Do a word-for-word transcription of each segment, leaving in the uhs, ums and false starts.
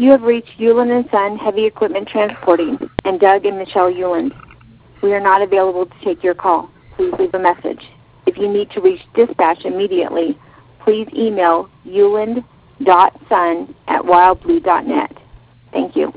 You have reached Euland and Son Heavy Equipment Transporting and Doug and Michelle Euland. We are not available to take your call. Please leave a message. If you need to reach dispatch immediately, please email euland dot son at wildblue dot net. Thank you.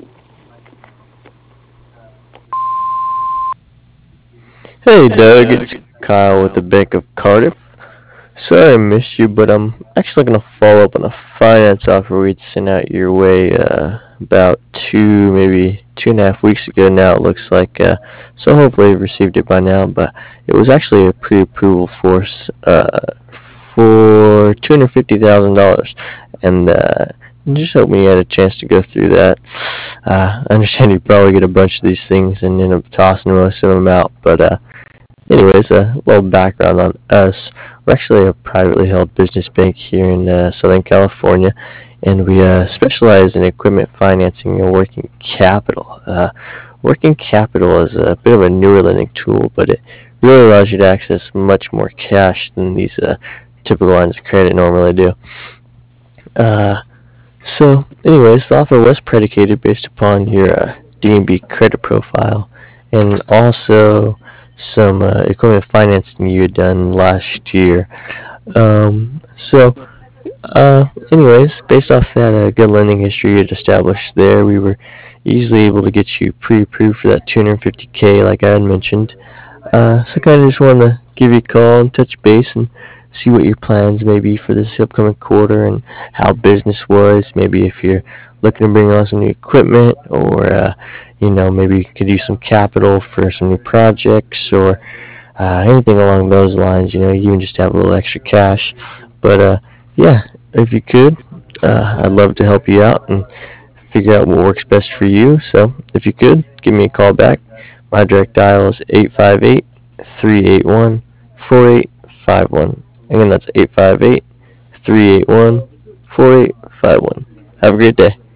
Hey Doug, it's Kyle with the Bank of Cardiff. Sorry I missed you, but I'm actually going to follow up on a finance offer we'd sent out your way uh, about two, maybe two and a half weeks ago now, it looks like. Uh, so hopefully you've received it by now, but it was actually a pre-approval force uh, for two hundred fifty thousand dollars. And uh, just hoping you had a chance to go through that. Uh, I understand you probably get a bunch of these things and end up tossing most of them out, but uh, anyways, a little background on us. We're actually a privately held business bank here in uh, Southern California, and we uh, specialize in equipment financing and working capital. Uh, working capital is a bit of a newer lending tool, but it really allows you to access much more cash than these uh, typical lines of credit normally do. Uh, so, anyways, the offer was predicated based upon your uh, D and B credit profile, and also some uh, equipment financing you had done last year. Um, so, uh, anyways, based off that uh, good lending history you had established there, we were easily able to get you pre-approved for that two hundred fifty K, like I had mentioned. Uh, so, kind of just wanted to give you a call and touch base and see what your plans may be for this upcoming quarter and how business was. Maybe if you're looking to bring on some new equipment, or uh, you know, maybe you could use some capital for some new projects, or uh, anything along those lines. You know, you even just have a little extra cash. But uh, yeah, if you could, uh, I'd love to help you out and figure out what works best for you. So if you could, give me a call back. My direct dial is eight five eight, three eight one, four eight five one. Again, that's eight five eight, three eight one, four eight five one. Have a great day.